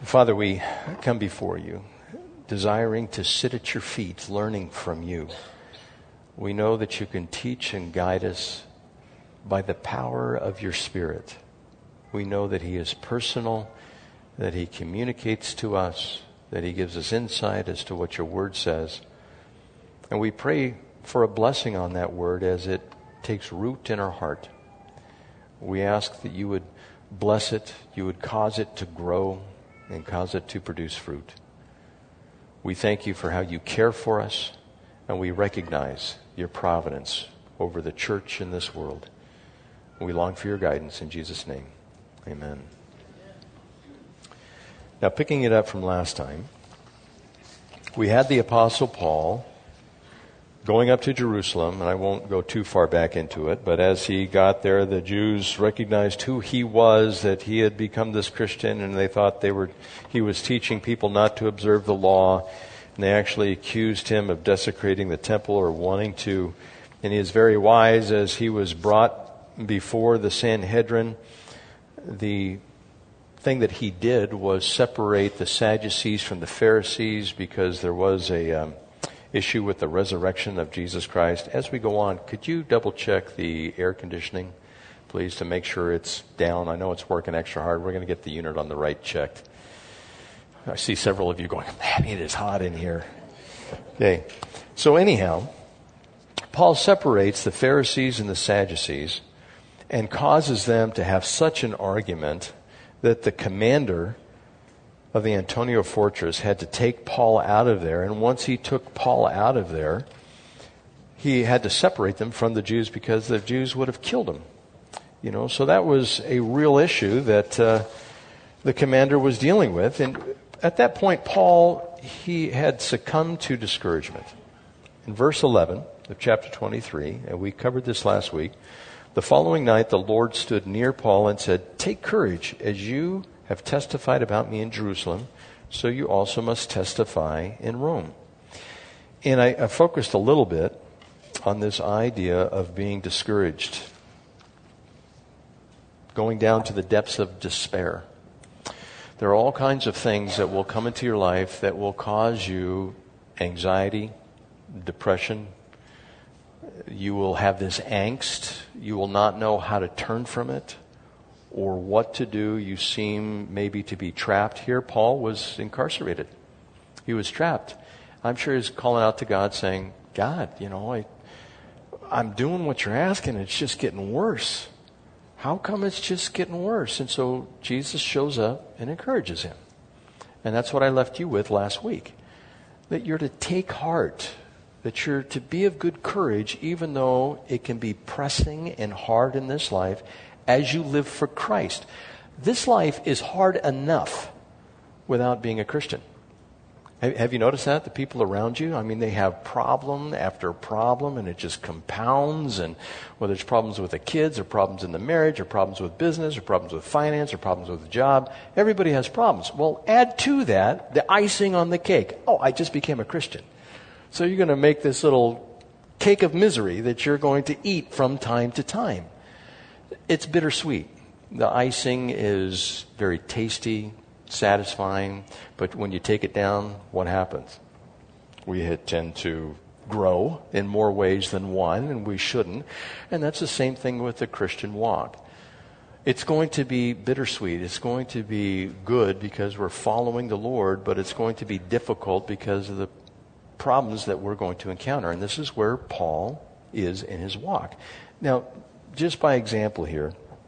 Father, we come before you, desiring to sit at your feet, learning from you. We know that you can teach and guide us by the power of your Spirit. We know that he is personal, that he communicates to us, that he gives us insight as to what your word says. And we pray for a blessing on that word as it takes root in our heart. We ask that you would bless it, you would cause it to grow, and cause it to produce fruit. We thank you for how you care for us, and we recognize your providence over the church in this world. We long for your guidance in Jesus' name. Amen. Now, picking it up from last time, we had the Apostle Paul going up to Jerusalem, and I won't go too far back into it, but as he got there, the Jews recognized who he was, that he had become this Christian, and they thought he was teaching people not to observe the law, and they actually accused him of desecrating the temple or wanting to. And he is very wise. As he was brought before the Sanhedrin, the thing that he did was separate the Sadducees from the Pharisees, because there was a issue with the resurrection of Jesus Christ. As we go on, could you double check the air conditioning, please, to make sure it's down? I know it's working extra hard. We're going to get the unit on the right checked. I see several of you going, man, it is hot in here. Okay. So anyhow, Paul separates the Pharisees and the Sadducees and causes them to have such an argument that the commander of the Antonia fortress had to take Paul out of there. And once he took Paul out of there, he had to separate them from the Jews, because the Jews would have killed him. So that was a real issue that the commander was dealing with. And at that point, Paul, he had succumbed to discouragement. In verse 11 of chapter 23, and we covered this last week, the following night the Lord stood near Paul and said, "Take courage, as you have testified about me in Jerusalem, so you also must testify in Rome." And I focused a little bit on this idea of being discouraged, going down to the depths of despair. There are all kinds of things that will come into your life that will cause you anxiety, depression. You will have this angst. You will not know how to turn from it or what to do. You seem maybe to be trapped. Here, Paul was incarcerated. He was trapped. I'm sure he's calling out to God saying, God, I'm doing what you're asking. It's just getting worse. How come it's just getting worse? And so Jesus shows up and encourages him. And that's what I left you with last week. That you're to take heart. That you're to be of good courage, even though it can be pressing and hard in this life, as you live for Christ. This life is hard enough without being a Christian. Have you noticed that? The people around you, they have problem after problem, and it just compounds. And whether it's problems with the kids, or problems in the marriage, or problems with business, or problems with finance, or problems with the job, everybody has problems. Well, add to that the icing on the cake. Oh, I just became a Christian. So you're going to make this little cake of misery that you're going to eat from time to time. It's bittersweet. The icing is very tasty, satisfying, but when you take it down, what happens? We tend to grow in more ways than one, and we shouldn't. And that's the same thing with the Christian walk. It's going to be bittersweet. It's going to be good because we're following the Lord, but it's going to be difficult because of the problems that we're going to encounter. And this is where Paul is in his walk. Now, just by example here,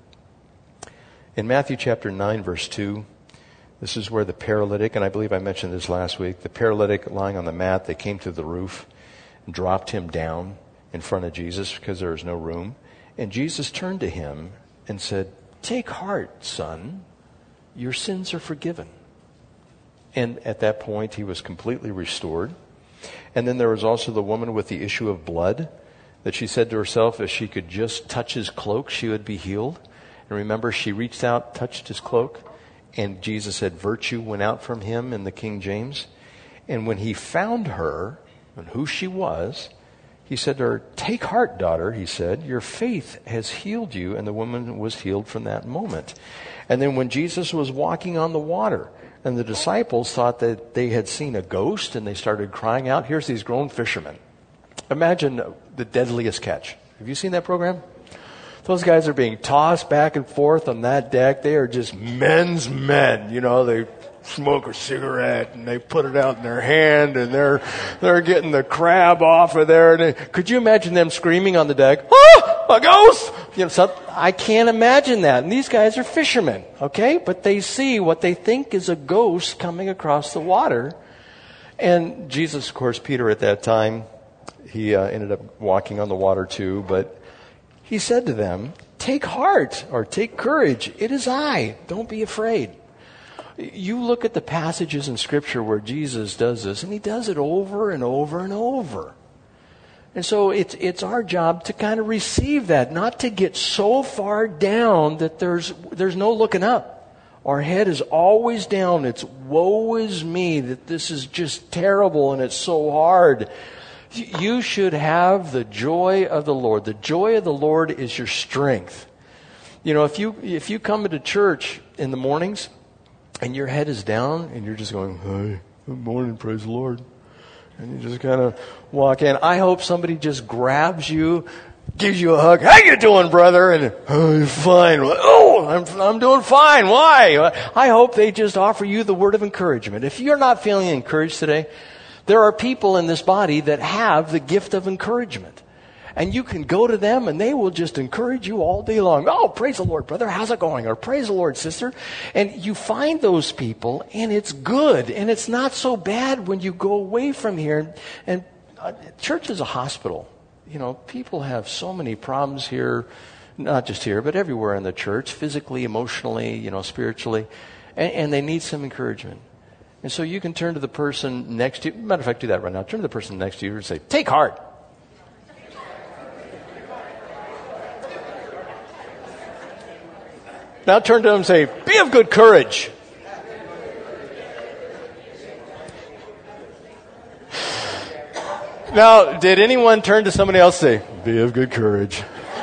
in Matthew chapter 9, verse 2, this is where the paralytic, and I believe I mentioned this last week, the paralytic lying on the mat, they came to the roof and dropped him down in front of Jesus because there was no room. And Jesus turned to him and said, "Take heart, son, your sins are forgiven." And at that point, he was completely restored. And then there was also the woman with the issue of blood, that she said to herself, if she could just touch his cloak, she would be healed. And remember, she reached out, touched his cloak, and Jesus said, virtue went out from him in the King James. And when he found her and who she was, he said to her, "Take heart, daughter," he said, "your faith has healed you." And the woman was healed from that moment. And then when Jesus was walking on the water, And the disciples thought that they had seen a ghost, and they started crying out. Here's these grown fishermen. Imagine The Deadliest Catch. Have you seen that program? Those guys are being tossed back and forth on that deck. They are just men's men. You know, they smoke a cigarette and they put it out in their hand, and they're getting the crab off of there. And could you imagine them screaming on the deck, "Ah, a ghost!" You know, I can't imagine that. And these guys are fishermen, okay? But they see what they think is a ghost coming across the water. And Jesus, of course, Peter at that time, he ended up walking on the water too. But he said to them, "Take heart," or "Take courage. It is I. Don't be afraid." You look at the passages in Scripture where Jesus does this, and he does it over and over and over. And so it's our job to kind of receive that, not to get so far down that there's no looking up. Our head is always down. It's woe is me, that this is just terrible and it's so hard. You should have the joy of the Lord. The joy of the Lord is your strength. You know, if you come into church in the mornings and your head is down and you're just going, "Hey, good morning, praise the Lord," and you just kind of walk in, I hope somebody just grabs you, gives you a hug. "How you doing, brother?" And, "Oh, fine." "Oh, I'm doing fine. Why?" I hope they just offer you the word of encouragement. If you're not feeling encouraged today, there are people in this body that have the gift of encouragement. And you can go to them and they will just encourage you all day long. "Oh, praise the Lord, brother. How's it going?" Or "Praise the Lord, sister." And you find those people, and it's good. And it's not so bad when you go away from here. And church is a hospital. You know, people have so many problems here, not just here, but everywhere in the church, physically, emotionally, you know, spiritually. And they need some encouragement. And so you can turn to the person next to you. Matter of fact, do that right now. Turn to the person next to you and say, "Take heart." Now turn to them and say, "Be of good courage." Now, did anyone turn to somebody else and say, "Be of good courage"?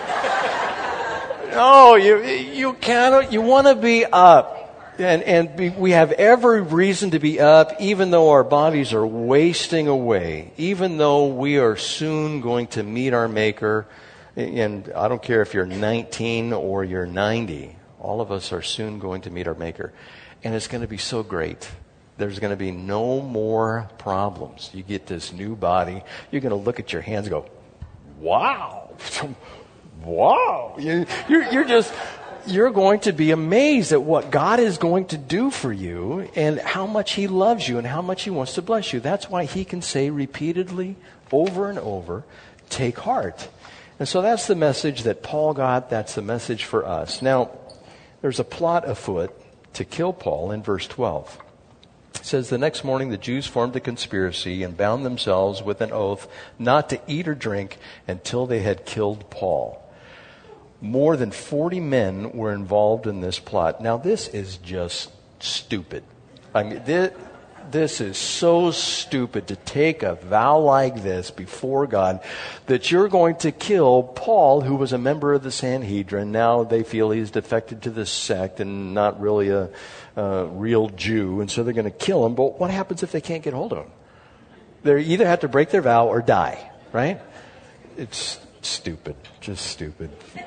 No, you cannot. You want to be up. We have every reason to be up, even though our bodies are wasting away, even though we are soon going to meet our Maker. And I don't care if you're 19 or you're 90. All of us are soon going to meet our Maker. And it's going to be so great. There's going to be no more problems. You get this new body. You're going to look at your hands and go, "Wow." Wow. You're going to be amazed at what God is going to do for you and how much He loves you and how much He wants to bless you. That's why He can say repeatedly, over and over, "Take heart." And so that's the message that Paul got. That's the message for us. Now, there's a plot afoot to kill Paul in verse 12. It says, "The next morning the Jews formed a conspiracy and bound themselves with an oath not to eat or drink until they had killed Paul." More than 40 men were involved in this plot. Now, this is just stupid. I mean, this is so stupid to take a vow like this before God that you're going to kill Paul, who was a member of the Sanhedrin. Now they feel he's defected to this sect and not really a real Jew, and so they're going to kill him. But what happens if they can't get hold of him? They either have to break their vow or die, right? It's stupid, just stupid.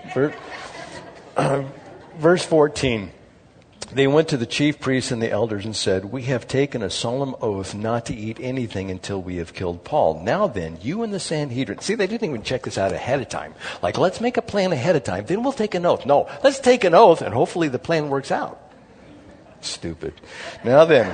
Verse 14. "They went to the chief priests and the elders and said, 'We have taken a solemn oath not to eat anything until we have killed Paul. Now then, you and the Sanhedrin,'" see, they didn't even check this out ahead of time. Like, let's make a plan ahead of time, then we'll take an oath. No, let's take an oath and hopefully the plan works out. Stupid. "Now then,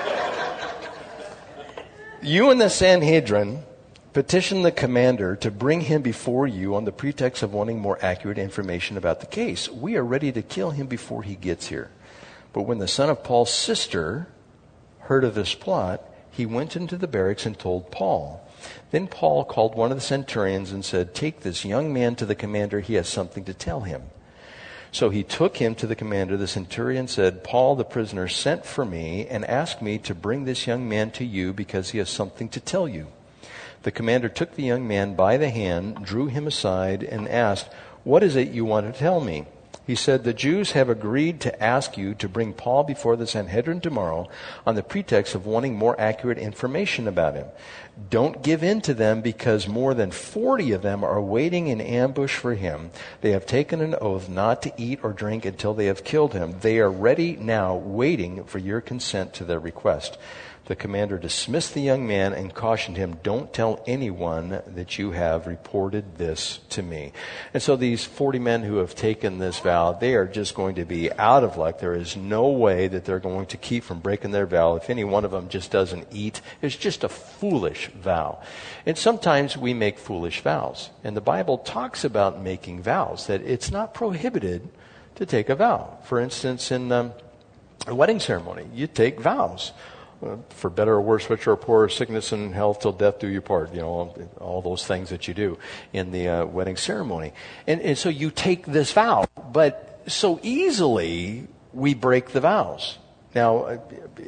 you and the Sanhedrin petition the commander to bring him before you on the pretext of wanting more accurate information about the case. We are ready to kill him before he gets here. But when the son of Paul's sister heard of this plot, he went into the barracks and told Paul. Then Paul called one of the centurions and said, 'Take this young man to the commander. He has something to tell him.' So he took him to the commander. The centurion said, 'Paul, the prisoner, sent for me and asked me to bring this young man to you because he has something to tell you.' The commander took the young man by the hand, drew him aside, and asked, 'What is it you want to tell me?' He said, "The Jews have agreed to ask you to bring Paul before the Sanhedrin tomorrow on the pretext of wanting more accurate information about him. Don't give in to them, because more than 40 of them are waiting in ambush for him. They have taken an oath not to eat or drink until they have killed him. They are ready now, waiting for your consent to their request." The commander dismissed the young man and cautioned him, "Don't tell anyone that you have reported this to me." And so these 40 men who have taken this vow, they are just going to be out of luck. There is no way that they're going to keep from breaking their vow. If any one of them just doesn't eat, it's just a foolish vow. And sometimes we make foolish vows. And the Bible talks about making vows, that it's not prohibited to take a vow. For instance, in a wedding ceremony, you take vows. For better or worse, rich or poor, sickness and health till death do you part. You know, all those things that you do in the wedding ceremony. And so you take this vow, but so easily we break the vows. Now,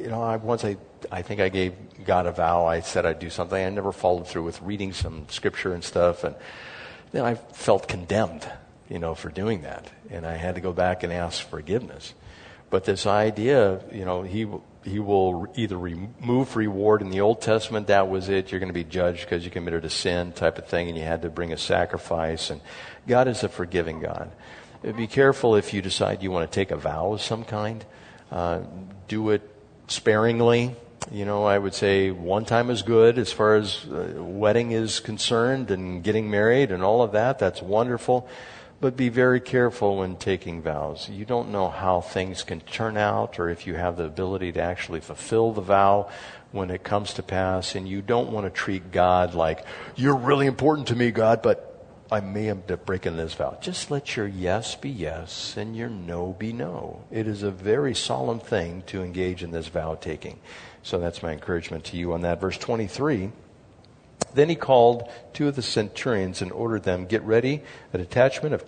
I think I gave God a vow. I said I'd do something. I never followed through with reading some scripture and stuff. And then I felt condemned, for doing that. And I had to go back and ask forgiveness. But this idea, he will either remove reward. In the Old Testament, that was it. You're going to be judged because you committed a sin type of thing, and you had to bring a sacrifice. And God is a forgiving God. Be careful if you decide you want to take a vow of some kind. Do it sparingly. I would say one time is good as far as wedding is concerned and getting married and all of that. That's wonderful. But be very careful when taking vows. You don't know how things can turn out, or if you have the ability to actually fulfill the vow when it comes to pass. And you don't want to treat God like, "You're really important to me, God, but I may end up breaking this vow." Just let your yes be yes and your no be no. It is a very solemn thing to engage in this vow taking. So that's my encouragement to you on that. Verse 23. Then he called 2 of the centurions and ordered them, get ready a detachment of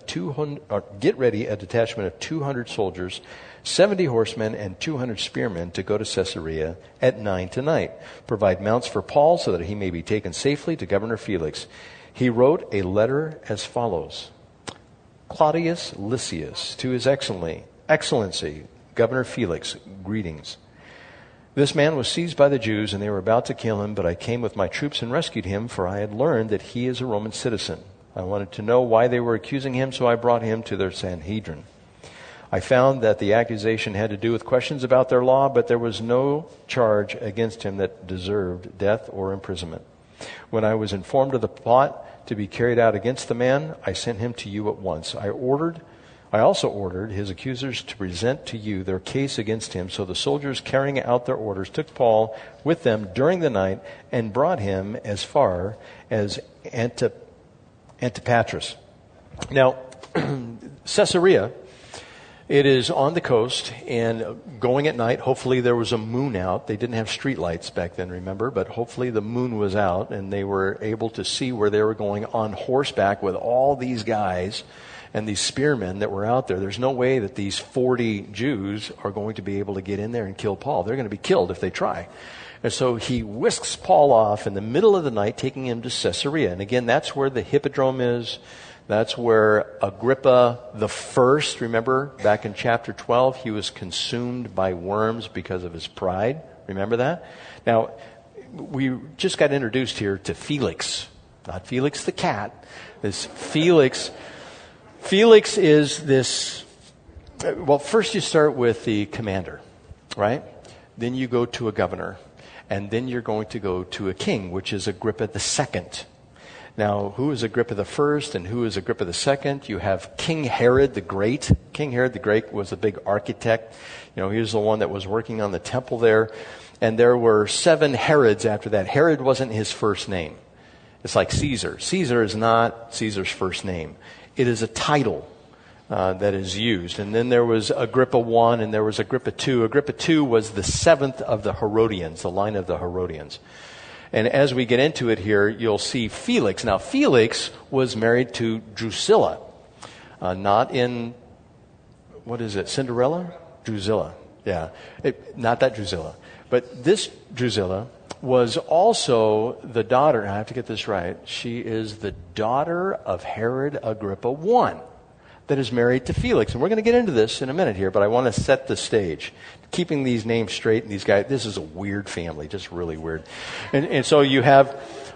200 soldiers, 70 horsemen, and 200 spearmen to go to Caesarea at 9 tonight. Provide mounts for Paul so that he may be taken safely to Governor Felix. He wrote a letter as follows: Claudius Lysias, to his excellency, Governor Felix, greetings. This man was seized by the Jews, and they were about to kill him, but I came with my troops and rescued him, for I had learned that he is a Roman citizen. I wanted to know why they were accusing him, so I brought him to their Sanhedrin. I found that the accusation had to do with questions about their law, but there was no charge against him that deserved death or imprisonment. When I was informed of the plot to be carried out against the man, I sent him to you at once. I also ordered his accusers to present to you their case against him. So the soldiers, carrying out their orders, took Paul with them during the night and brought him as far as Antipatris. Now, Caesarea, it is on the coast and going at night. Hopefully there was a moon out. They didn't have street lights back then, remember, but hopefully the moon was out and they were able to see where they were going on horseback with all these guys and these spearmen that were out there. There's no way that these 40 Jews are going to be able to get in there and kill Paul. They're going to be killed if they try. And so he whisks Paul off in the middle of the night, taking him to Caesarea. And again, that's where the hippodrome is. That's where Agrippa the First, remember back in chapter 12, he was consumed by worms because of his pride. Remember that? Now, we just got introduced here to Felix, not Felix the cat. This Felix. Felix is this, well, first you start with the commander, right? Then you go to a governor. And then you're going to go to a king, which is Agrippa the Second. Now, who is Agrippa the First and who is Agrippa the Second? You have King Herod the Great. King Herod the Great was a big architect. He was the one that was working on the temple there. And there were 7 Herods after that. Herod wasn't his first name. It's like Caesar. Caesar is not Caesar's first name. It is a title that is used. And then there was Agrippa I and there was Agrippa II. Agrippa II was the 7th of the Herodians, the line of the Herodians. And as we get into it here, you'll see Felix. Now, Felix was married to Drusilla. Not in, what is it, Cinderella? Drusilla. Yeah. Not that Drusilla. But this Drusilla was also the daughter, I have to get this right, she is the daughter of Herod Agrippa I, that is married to Felix. And we're going to get into this in a minute here, but I want to set the stage. Keeping these names straight and these guys, this is a weird family, just really weird. And so you have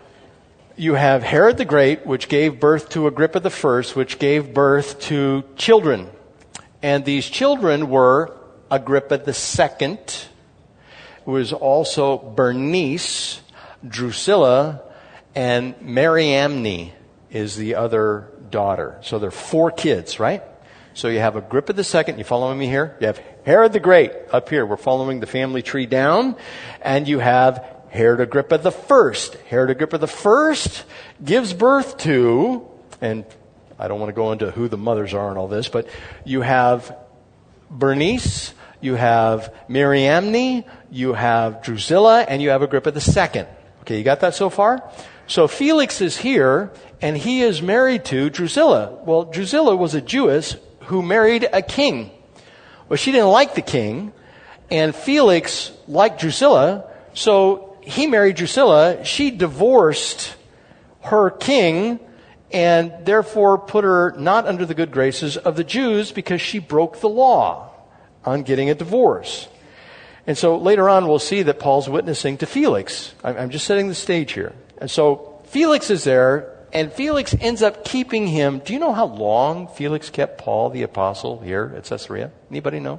Herod the Great, which gave birth to Agrippa the First, which gave birth to children. And these children were Agrippa the Second, who was also Bernice, Drusilla, and Mariamne is the other daughter. So there are 4 kids, right? So you have Agrippa the Second. You following me here? You have Herod the Great up here. We're following the family tree down. And you have Herod Agrippa the First. Herod Agrippa the First gives birth to, and I don't want to go into who the mothers are and all this, but you have Bernice, you have Mariamne, you have Drusilla, and you have Agrippa the Second. Okay, you got that so far? So Felix is here, and he is married to Drusilla. Well, Drusilla was a Jewess who married a king. Well, she didn't like the king, and Felix liked Drusilla, so he married Drusilla. She divorced her king, and therefore put her not under the good graces of the Jews because she broke the law on getting a divorce. And so later on we'll see that Paul's witnessing to Felix. I'm just setting the stage here. And so Felix is there, and Felix ends up keeping him. Do you know how long Felix kept Paul the apostle here at Caesarea? Anybody know?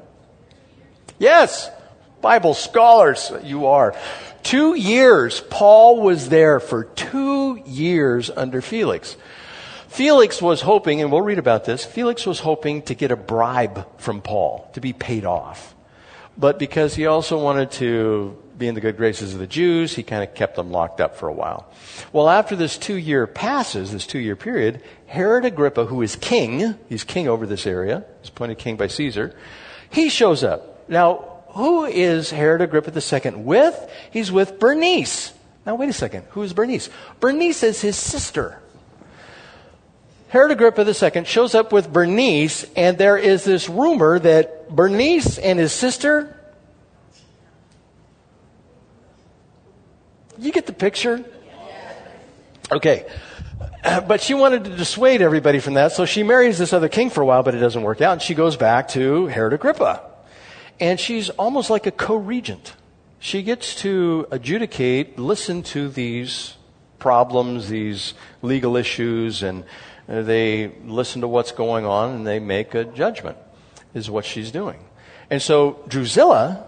Yes, Bible scholars, you are. 2 years. Paul was there for 2 years under Felix. Felix was hoping, and we'll read about this, Felix was hoping to get a bribe from Paul to be paid off. But because he also wanted to be in the good graces of the Jews, he kind of kept them locked up for a while. Well, after this 2-year passes, this 2-year period, Herod Agrippa, who is king, he's king over this area, he's appointed king by Caesar, he shows up. Now, who is Herod Agrippa II with? He's with Bernice. Now, wait a second. Who is Bernice? Bernice is his sister. Herod Agrippa II shows up with Bernice, and there is this rumor that Bernice and his sister, you get the picture? Okay. But she wanted to dissuade everybody from that, so she marries this other king for a while, but it doesn't work out, and she goes back to Herod Agrippa. And she's almost like a co-regent. She gets to adjudicate, listen to these problems, these legal issues, and they listen to what's going on, and they make a judgment, is what she's doing. And so Drusilla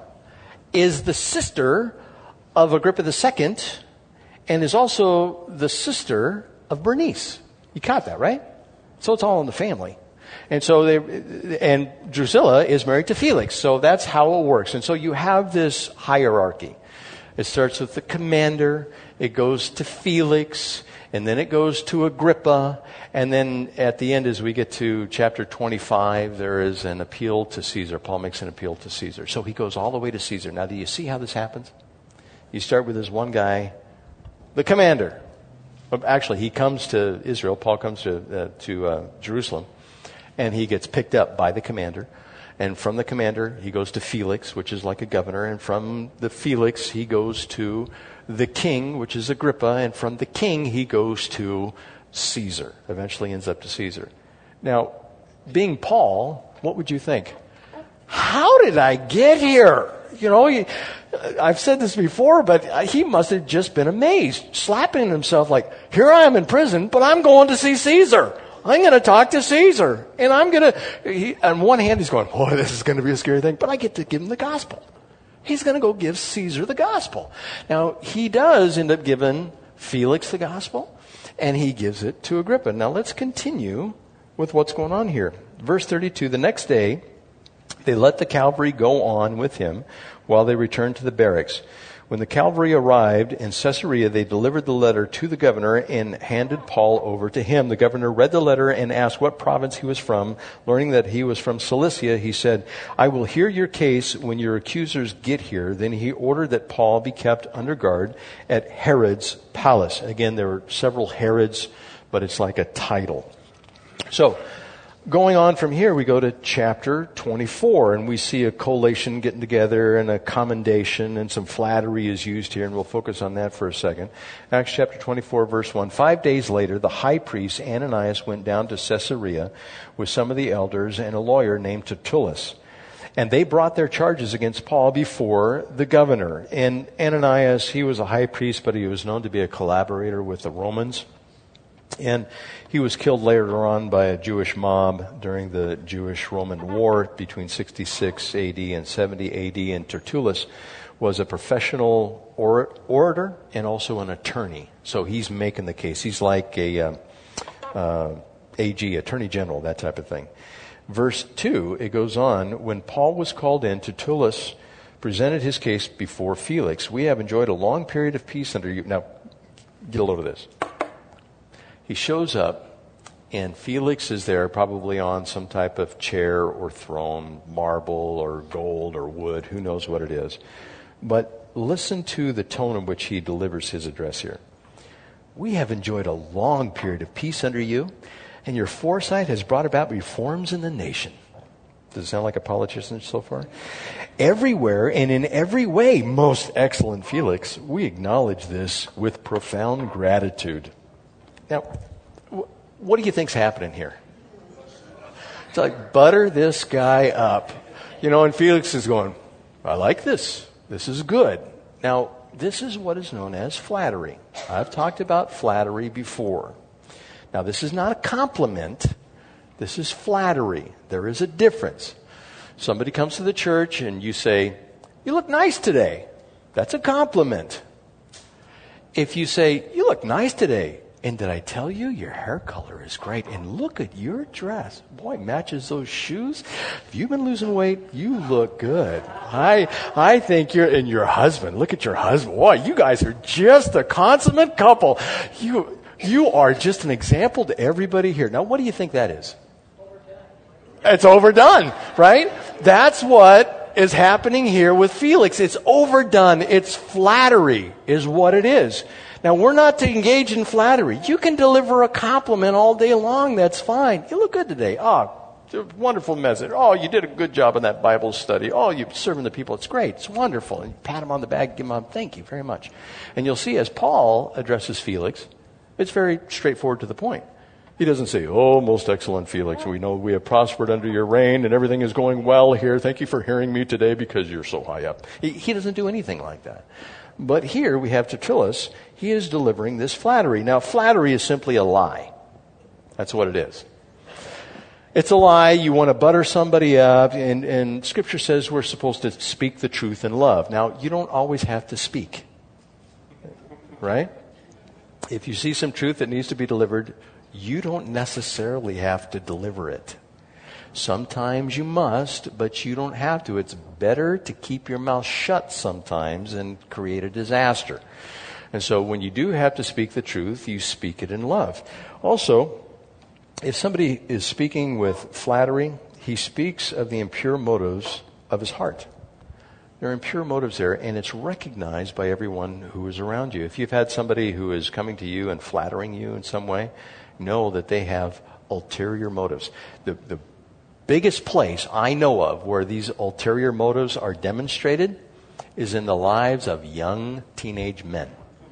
is the sister of Agrippa II and is also the sister of Bernice. You caught that, right? So it's all in the family. And so and Drusilla is married to Felix. So that's how it works. And so you have this hierarchy. It starts with the commander, it goes to Felix, and then it goes to Agrippa, and then at the end, as we get to chapter 25, there is an appeal to Caesar. Paul makes an appeal to Caesar. So he goes all the way to Caesar. Now, do you see how this happens? You start with this one guy, the commander. Actually, he comes to Israel. Paul comes to Jerusalem, and he gets picked up by the commander. And from the commander, he goes to Felix, which is like a governor. And from the Felix, he goes to the king, which is Agrippa. And from the king, he goes to Caesar. Eventually ends up to Caesar. Now, being Paul, what would you think? How did I get here? You know, I've said this before, but he must have just been amazed, slapping himself like, here I am in prison, but I'm going to see Caesar. I'm going to talk to Caesar. And I'm going to, on one hand, he's going, boy, this is going to be a scary thing, but I get to give him the gospel. He's going to go give Caesar the gospel. Now, he does end up giving Felix the gospel, and he gives it to Agrippa. Now, let's continue with what's going on here. Verse 32, the next day, they let the cavalry go on with him while they returned to the barracks. When the cavalry arrived in Caesarea, they delivered the letter to the governor and handed Paul over to him. The governor read the letter and asked what province he was from. Learning that he was from Cilicia, he said, I will hear your case when your accusers get here. Then he ordered that Paul be kept under guard at Herod's palace. Again, there were several Herods, but it's like a title. So, Going on from here, we go to chapter 24, and we see a collation getting together and a commendation, and some flattery is used here, and we'll focus on that for a second. Acts chapter 24, verse 1. 5 days later, the high priest Ananias went down to Caesarea with some of the elders and a lawyer named Tertullus. And they brought their charges against Paul before the governor. And Ananias, he was a high priest, but he was known to be a collaborator with the Romans. And he was killed later on by a Jewish mob during the Jewish-Roman War between 66 AD and 70 AD. And Tertullus was a professional orator and also an attorney. So he's making the case. He's like a AG, Attorney General, that type of thing. Verse 2, it goes on, when Paul was called in, Tertullus presented his case before Felix. We have enjoyed a long period of peace under you. Now, get a load of this. He shows up, and Felix is there probably on some type of chair or throne, marble or gold or wood, who knows what it is. But listen to the tone in which he delivers his address here. We have enjoyed a long period of peace under you, and your foresight has brought about reforms in the nation. Does it sound like a politician so far? Everywhere and in every way, most excellent Felix, we acknowledge this with profound gratitude. Now, what do you think's happening here? It's like, butter this guy up. And Felix is going, I like this. This is good. Now, this is what is known as flattery. I've talked about flattery before. Now, this is not a compliment. This is flattery. There is a difference. Somebody comes to the church and you say, you look nice today. That's a compliment. If you say, you look nice today, and did I tell you your hair color is great? And look at your dress. Boy, matches those shoes. If you've been losing weight, you look good. I think and your husband, look at your husband. Boy, you guys are just a consummate couple. You are just an example to everybody here. Now, what do you think that is? It's overdone, right? That's what is happening here with Felix. It's overdone. It's flattery is what it is. Now, we're not to engage in flattery. You can deliver a compliment all day long. That's fine. You look good today. Oh, wonderful message. Oh, you did a good job in that Bible study. Oh, you're serving the people. It's great. It's wonderful. And you pat him on the back, give him a thank you very much. And you'll see as Paul addresses Felix, it's very straightforward to the point. He doesn't say, oh, most excellent Felix, we know we have prospered under your reign and everything is going well here. Thank you for hearing me today because you're so high up. He doesn't do anything like that. But here we have Tertullus. He is delivering this flattery. Now, flattery is simply a lie. That's what it is. It's a lie. You want to butter somebody up. And Scripture says we're supposed to speak the truth in love. Now, you don't always have to speak. Right? If you see some truth that needs to be delivered, you don't necessarily have to deliver it. Sometimes you must, but you don't have to. It's better to keep your mouth shut sometimes and create a disaster. And so when you do have to speak the truth, you speak it in love. Also, if somebody is speaking with flattery, he speaks of the impure motives of his heart. There are impure motives there, and it's recognized by everyone who is around you. If you've had somebody who is coming to you and flattering you in some way, know that they have ulterior motives. The biggest place I know of where these ulterior motives are demonstrated is in the lives of young teenage men.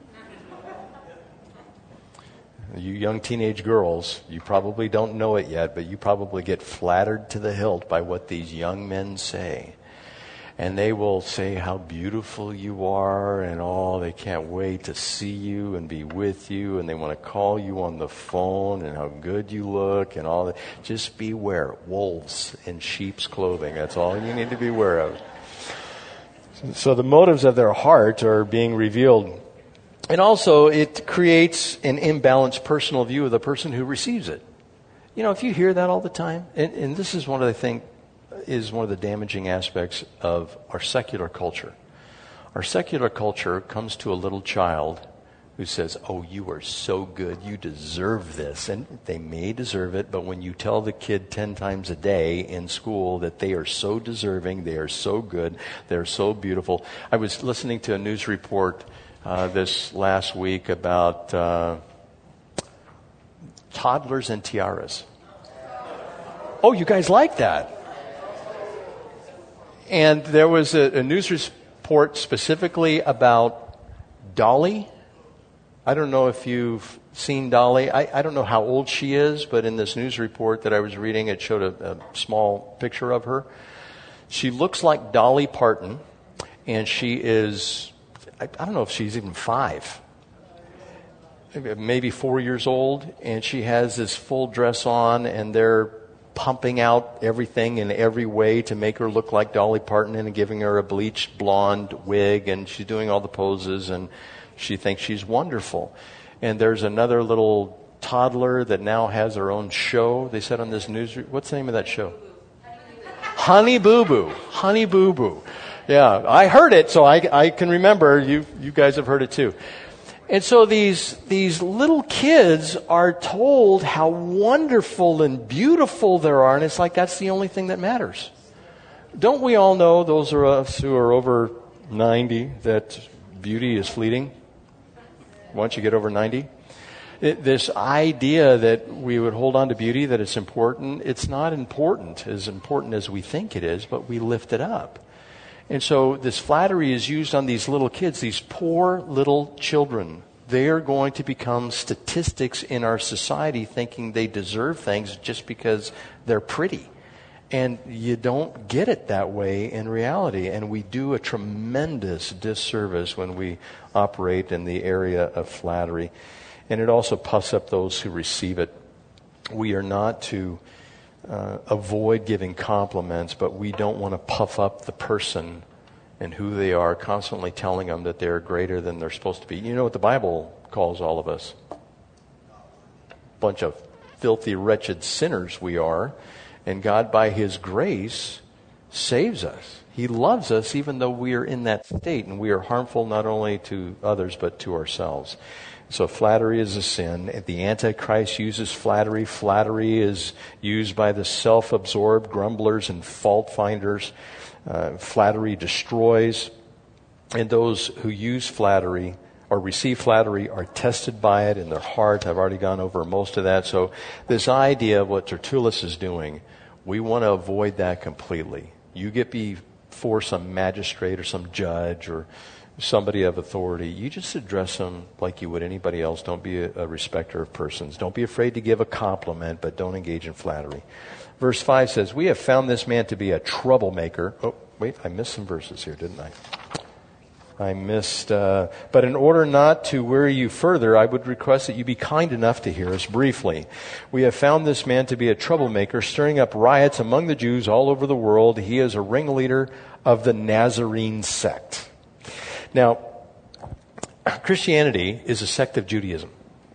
You young teenage girls, you probably don't know it yet, but you probably get flattered to the hilt by what these young men say. And they will say how beautiful you are and they can't wait to see you and be with you, and they want to call you on the phone and how good you look and all that. Just beware. Wolves in sheep's clothing. That's all you need to be aware of. So the motives of their heart are being revealed. And also it creates an imbalanced personal view of the person who receives it. If you hear that all the time, and this is one of the things, is one of the damaging aspects of our secular culture. Our secular culture comes to a little child who says, oh, you are so good, you deserve this. And they may deserve it, but when you tell the kid 10 times a day in school that they are so deserving, they are so good, they're so beautiful. I was listening to a news report this last week about toddlers and tiaras. Oh, you guys like that? And there was a news report specifically about Dolly. I don't know if you've seen Dolly. I don't know how old she is, but in this news report that I was reading, it showed a small picture of her. She looks like Dolly Parton, and she is, I don't know if she's even 5, maybe 4 years old, and she has this full dress on, and they're pumping out everything in every way to make her look like Dolly Parton and giving her a bleached blonde wig, and she's doing all the poses, and she thinks she's wonderful. And there's another little toddler that now has her own show. They said on this news, what's the name of that show? Honey Boo Boo. Honey Boo Boo. Yeah, I heard it, so I can remember. You guys have heard it too. And so these little kids are told how wonderful and beautiful they are, and it's like that's the only thing that matters. Don't we all know, those of us who are over 90, that beauty is fleeting? Once you get over 90? This idea that we would hold on to beauty, that it's important, it's not important as we think it is, but we lift it up. And so this flattery is used on these little kids, these poor little children. They are going to become statistics in our society thinking they deserve things just because they're pretty. And you don't get it that way in reality. And we do a tremendous disservice when we operate in the area of flattery. And it also puffs up those who receive it. We are not to avoid giving compliments, but we don't want to puff up the person and who they are, constantly telling them that they're greater than they're supposed to be. You know what the Bible calls all of us? Bunch of filthy, wretched sinners we are. And God, by His grace, saves us. He loves us even though we are in that state, and we are harmful not only to others but to ourselves. So flattery is a sin. The Antichrist uses flattery. Flattery is used by the self-absorbed grumblers and fault finders. Flattery destroys. And those who use flattery or receive flattery are tested by it in their heart. I've already gone over most of that. So this idea of what Tertullus is doing, we want to avoid that completely. You get before some magistrate or some judge or somebody of authority, you just address them like you would anybody else. Don't be a respecter of persons. Don't be afraid to give a compliment, but don't engage in flattery. Verse 5 says, we have found this man to be a troublemaker. Oh, wait, I missed some verses here, didn't I? But in order not to weary you further, I would request that you be kind enough to hear us briefly. We have found this man to be a troublemaker, stirring up riots among the Jews all over the world. He is a ringleader of the Nazarene sect. Now, Christianity is a sect of Judaism.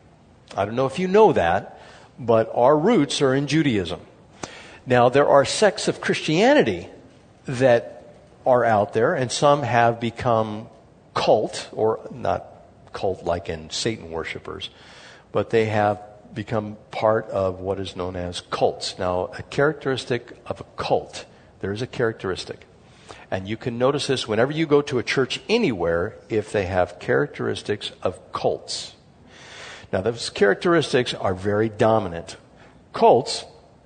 I don't know if you know that, but our roots are in Judaism. Now, there are sects of Christianity that are out there, and some have become cult, or not cult like in Satan worshipers, but they have become part of what is known as cults. Now, a characteristic of a cult, there is a characteristic. And you can notice this whenever you go to a church anywhere, if they have characteristics of cults. Now, those characteristics are very dominant. Cults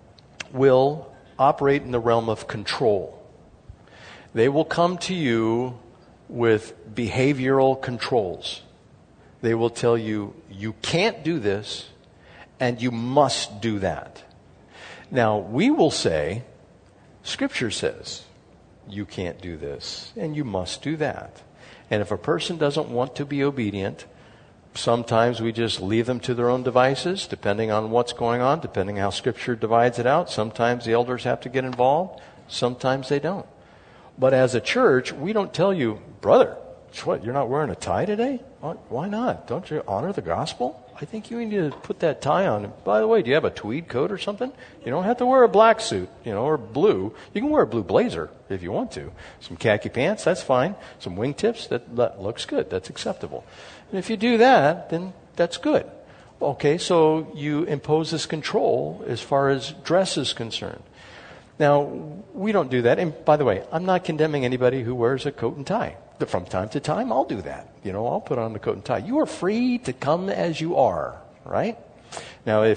will operate in the realm of control. They will come to you with behavioral controls. They will tell you, you can't do this, and you must do that. Now, we will say, Scripture says, you can't do this, and you must do that. And if a person doesn't want to be obedient, sometimes we just leave them to their own devices, depending on what's going on, depending how Scripture divides it out. Sometimes the elders have to get involved. Sometimes they don't. But as a church, we don't tell you, brother, what, you're not wearing a tie today? Why not? Don't you honor the gospel? I think you need to put that tie on. By the way, do you have a tweed coat or something? You don't have to wear a black suit, or blue. You can wear a blue blazer if you want to. Some khaki pants, that's fine. Some wingtips, that looks good. That's acceptable. And if you do that, then that's good. Okay, so you impose this control as far as dress is concerned. Now, we don't do that. And by the way, I'm not condemning anybody who wears a coat and tie. From time to time, I'll do that. I'll put on the coat and tie. You are free to come as you are, right? Now, if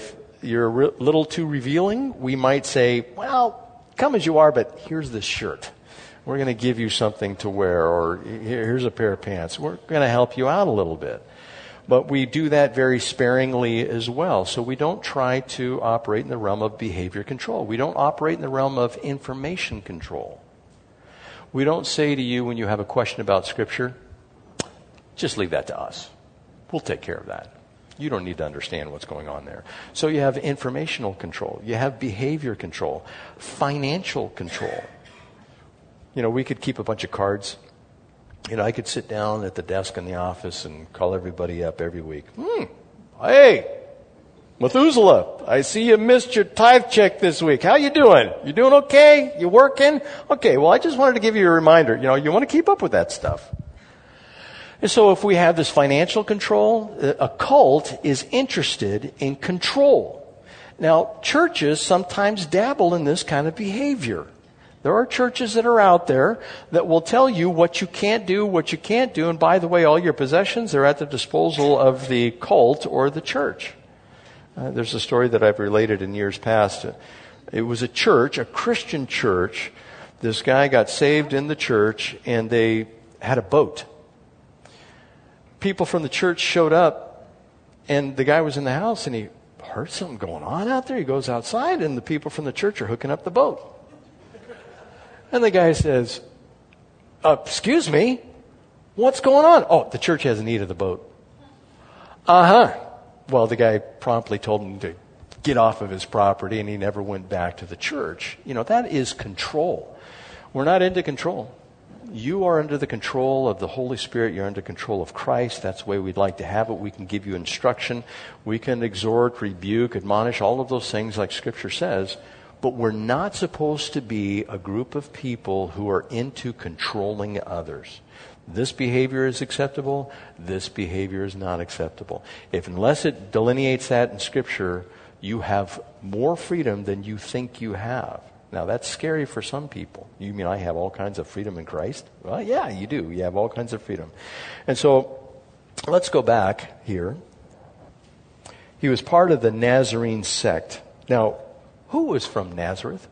you're a little too revealing, we might say, well, come as you are, but here's this shirt. We're going to give you something to wear, or here's a pair of pants. We're going to help you out a little bit. But we do that very sparingly as well. So we don't try to operate in the realm of behavior control. We don't operate in the realm of information control. We don't say to you when you have a question about Scripture, just leave that to us. We'll take care of that. You don't need to understand what's going on there. So you have informational control. You have behavior control. Financial control. We could keep a bunch of cards. I could sit down at the desk in the office and call everybody up every week. Hey, Methuselah, I see you missed your tithe check this week. How you doing? You doing okay? You working? Okay, well, I just wanted to give you a reminder. You want to keep up with that stuff. And so if we have this financial control, a cult is interested in control. Now, churches sometimes dabble in this kind of behavior. There are churches that are out there that will tell you what you can't do, and by the way, all your possessions are at the disposal of the cult or the church. There's a story that I've related in years past. It was a church, a Christian church. This guy got saved in the church, and they had a boat. People from the church showed up, and the guy was in the house, and he heard something going on out there. He goes outside, and the people from the church are hooking up the boat. And the guy says, excuse me, what's going on? Oh, the church has need of the boat. Well, the guy promptly told him to get off of his property, and he never went back to the church. That is control. We're not into control. You are under the control of the Holy Spirit. You're under control of Christ. That's the way we'd like to have it. We can give you instruction. We can exhort, rebuke, admonish, all of those things like Scripture says. But we're not supposed to be a group of people who are into controlling others. This behavior is acceptable. This behavior is not acceptable. Unless it delineates that in Scripture, you have more freedom than you think you have. Now, that's scary for some people. You mean I have all kinds of freedom in Christ? Well, yeah, you do. You have all kinds of freedom. And so, let's go back here. He was part of the Nazarene sect. Now, who was from Nazareth?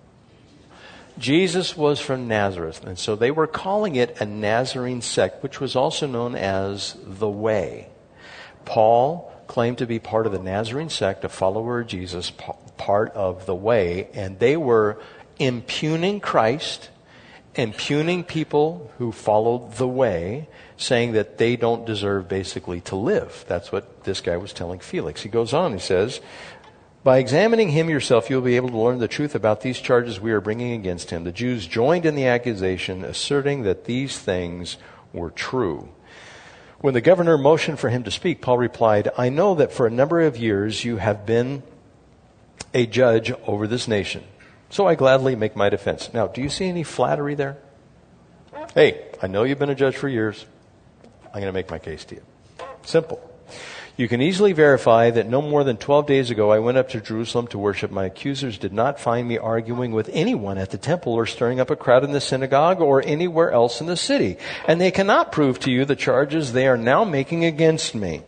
Jesus was from Nazareth. And so they were calling it a Nazarene sect, which was also known as the Way. Paul claimed to be part of the Nazarene sect, a follower of Jesus, part of the Way. And they were impugning Christ, impugning people who followed the Way, saying that they don't deserve basically to live. That's what this guy was telling Felix. He goes on, he says, by examining him yourself, you'll be able to learn the truth about these charges we are bringing against him. The Jews joined in the accusation, asserting that these things were true. When the governor motioned for him to speak, Paul replied, I know that for a number of years you have been a judge over this nation, so I gladly make my defense. Now, do you see any flattery there? Hey, I know you've been a judge for years. I'm going to make my case to you. Simple. You can easily verify that no more than 12 days ago I went up to Jerusalem to worship. My accusers did not find me arguing with anyone at the temple or stirring up a crowd in the synagogue or anywhere else in the city. And they cannot prove to you the charges they are now making against me.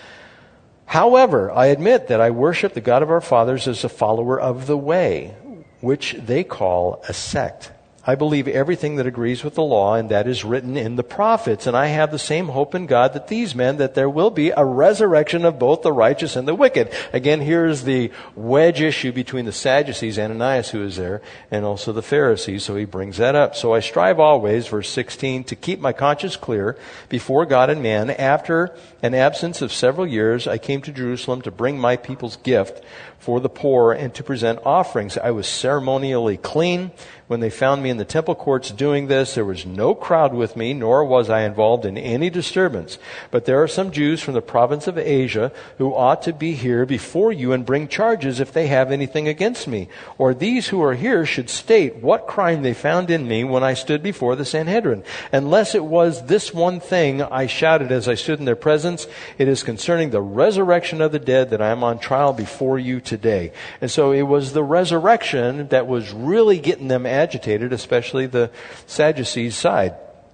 However, I admit that I worship the God of our fathers as a follower of the Way, which they call a sect. I believe everything that agrees with the law, and that is written in the prophets. And I have the same hope in God that there will be a resurrection of both the righteous and the wicked. Again, here's the wedge issue between the Sadducees, Ananias who is there, and also the Pharisees. So he brings that up. So I strive always, verse 16, to keep my conscience clear before God and man. After an absence of several years, I came to Jerusalem to bring my people's gift for the poor and to present offerings. I was ceremonially clean. When they found me in the temple courts doing this, there was no crowd with me, nor was I involved in any disturbance. But there are some Jews from the province of Asia who ought to be here before you and bring charges if they have anything against me. Or these who are here should state what crime they found in me when I stood before the Sanhedrin. Unless it was this one thing I shouted as I stood in their presence, it is concerning the resurrection of the dead that I am on trial before you today. And so it was the resurrection that was really getting them agitated, especially the Sadducees' side.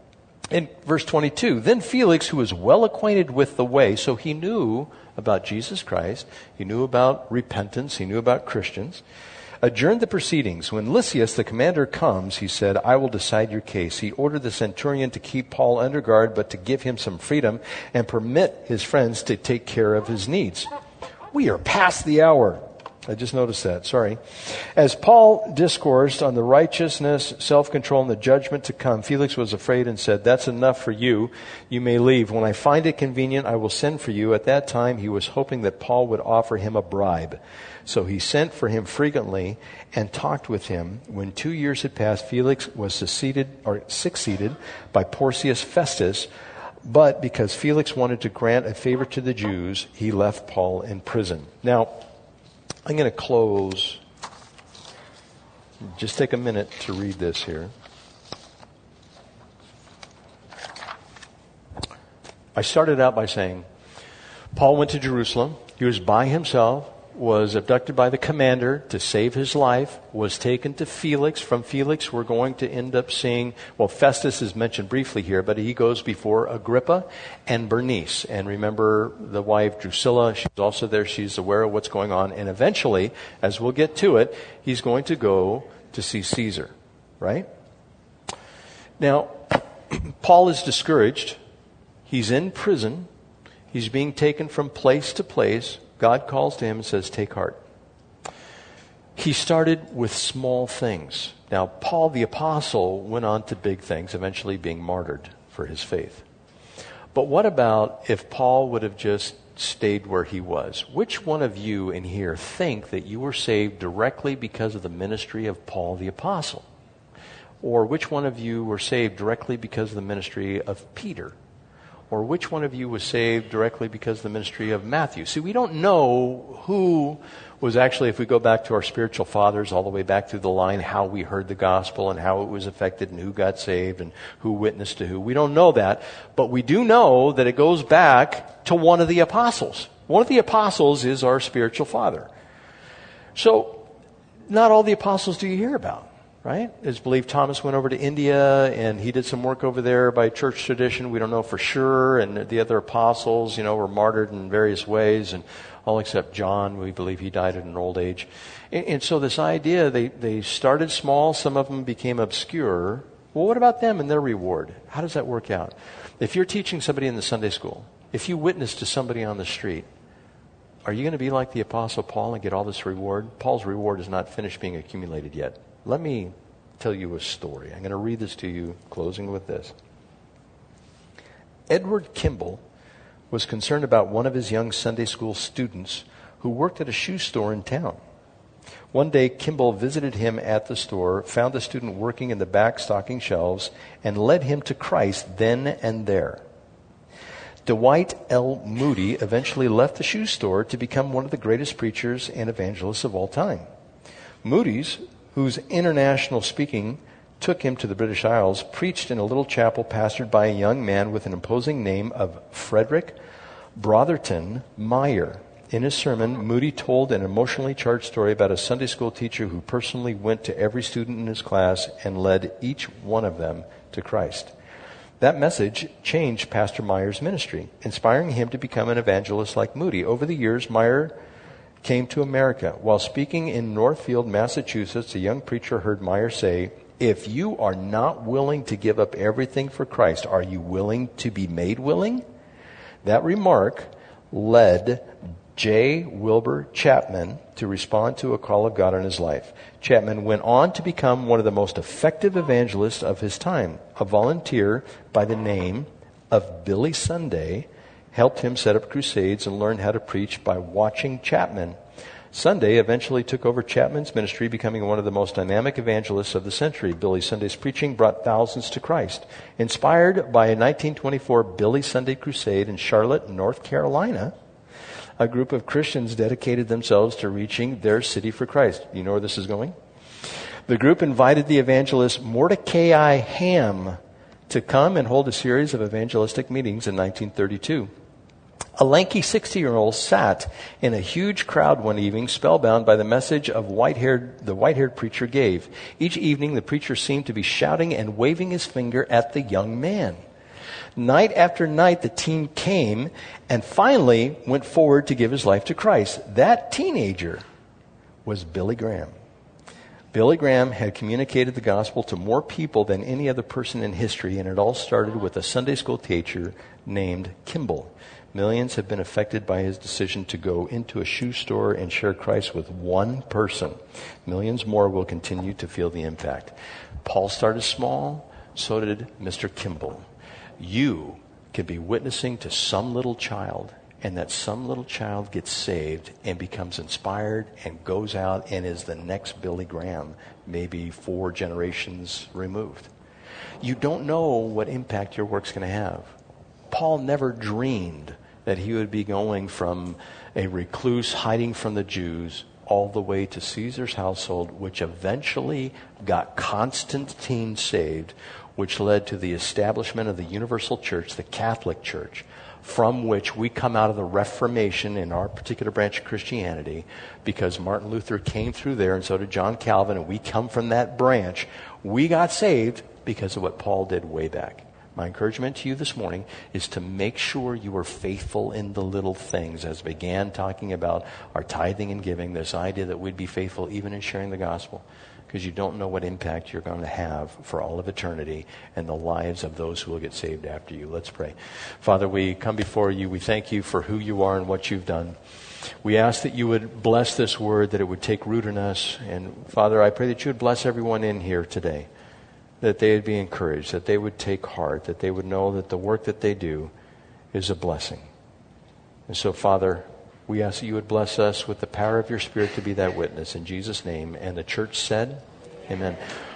In verse 22, then Felix, who was well acquainted with the way, so he knew about Jesus Christ, he knew about repentance, he knew about Christians, adjourned the proceedings. When Lysias, the commander, comes, he said, I will decide your case. He ordered the centurion to keep Paul under guard, but to give him some freedom and permit his friends to take care of his needs. We are past the hour. I just noticed that. Sorry. As Paul discoursed on the righteousness, self-control, and the judgment to come, Felix was afraid and said, that's enough for you. You may leave. When I find it convenient, I will send for you. At that time, he was hoping that Paul would offer him a bribe. So he sent for him frequently and talked with him. When 2 years had passed, Felix was succeeded by Porcius Festus. But because Felix wanted to grant a favor to the Jews, he left Paul in prison. Now, I'm going to close. Just take a minute to read this here. I started out by saying, Paul went to Jerusalem. He was by himself, was abducted by the commander to save his life, was taken to Felix. From Felix, we're going to end up seeing, well, Festus is mentioned briefly here, but he goes before Agrippa and Bernice. And remember the wife Drusilla, she's also there. She's aware of what's going on. And eventually, as we'll get to it, he's going to go to see Caesar, right? Now, Paul is discouraged. He's in prison. He's being taken from place to place. God calls to him and says, take heart. He started with small things. Now, Paul the apostle went on to big things, eventually being martyred for his faith. But what about if Paul would have just stayed where he was? Which one of you in here think that you were saved directly because of the ministry of Paul the apostle? Or which one of you were saved directly because of the ministry of Peter? Or which one of you was saved directly because of the ministry of Matthew? See, we don't know who was actually, if we go back to our spiritual fathers all the way back through the line, how we heard the gospel and how it was affected and who got saved and who witnessed to who. We don't know that, but we do know that it goes back to one of the apostles. One of the apostles is our spiritual father. So, not all the apostles do you hear about. Right? It's believed Thomas went over to India and he did some work over there by church tradition. We don't know for sure. And the other apostles, were martyred in various ways. And all except John, we believe he died at an old age. And so this idea, they started small. Some of them became obscure. Well, what about them and their reward? How does that work out? If you're teaching somebody in the Sunday school, if you witness to somebody on the street, are you going to be like the Apostle Paul and get all this reward? Paul's reward is not finished being accumulated yet. Let me tell you a story. I'm going to read this to you, closing with this. Edward Kimball was concerned about one of his young Sunday school students who worked at a shoe store in town. One day, Kimball visited him at the store, found the student working in the back stocking shelves, and led him to Christ then and there. Dwight L. Moody eventually left the shoe store to become one of the greatest preachers and evangelists of all time. Moody's, whose international speaking took him to the British Isles, preached in a little chapel pastored by a young man with an imposing name of Frederick Brotherton Meyer. In his sermon, Moody told an emotionally charged story about a Sunday school teacher who personally went to every student in his class and led each one of them to Christ. That message changed Pastor Meyer's ministry, inspiring him to become an evangelist like Moody. Over the years, Meyer came to America. While speaking in Northfield, Massachusetts, a young preacher heard Meyer say, if you are not willing to give up everything for Christ, are you willing to be made willing? That remark led J. Wilbur Chapman to respond to a call of God in his life. Chapman went on to become one of the most effective evangelists of his time. A volunteer by the name of Billy Sunday helped him set up crusades and learn how to preach by watching Chapman. Sunday eventually took over Chapman's ministry, becoming one of the most dynamic evangelists of the century. Billy Sunday's preaching brought thousands to Christ. Inspired by a 1924 Billy Sunday crusade in Charlotte, North Carolina, a group of Christians dedicated themselves to reaching their city for Christ. You know where this is going? The group invited the evangelist Mordecai Ham to come and hold a series of evangelistic meetings in 1932. A lanky 60-year-old sat in a huge crowd one evening, spellbound by the message of the white-haired preacher gave. Each evening, the preacher seemed to be shouting and waving his finger at the young man. Night after night, the team came and finally went forward to give his life to Christ. That teenager was Billy Graham. Billy Graham had communicated the gospel to more people than any other person in history, and it all started with a Sunday school teacher named Kimball. Millions have been affected by his decision to go into a shoe store and share Christ with one person. Millions more will continue to feel the impact. Paul started small, so did Mr. Kimball. You could be witnessing to some little child, and that some little child gets saved and becomes inspired and goes out and is the next Billy Graham, maybe 4 generations removed. You don't know what impact your work's going to have. Paul never dreamed that he would be going from a recluse hiding from the Jews all the way to Caesar's household, which eventually got Constantine saved, which led to the establishment of the Universal Church, the Catholic Church, from which we come out of the Reformation in our particular branch of Christianity, because Martin Luther came through there and so did John Calvin, and we come from that branch. We got saved because of what Paul did way back. My encouragement to you this morning is to make sure you are faithful in the little things. As we began talking about our tithing and giving, this idea that we'd be faithful even in sharing the gospel, because you don't know what impact you're going to have for all of eternity and the lives of those who will get saved after you. Let's pray. Father, we come before you. We thank you for who you are and what you've done. We ask that you would bless this word, that it would take root in us. And Father, I pray that you would bless everyone in here today, that they would be encouraged, that they would take heart, that they would know that the work that they do is a blessing. And so, Father, we ask that you would bless us with the power of your Spirit to be that witness. In Jesus' name. And the church said, amen.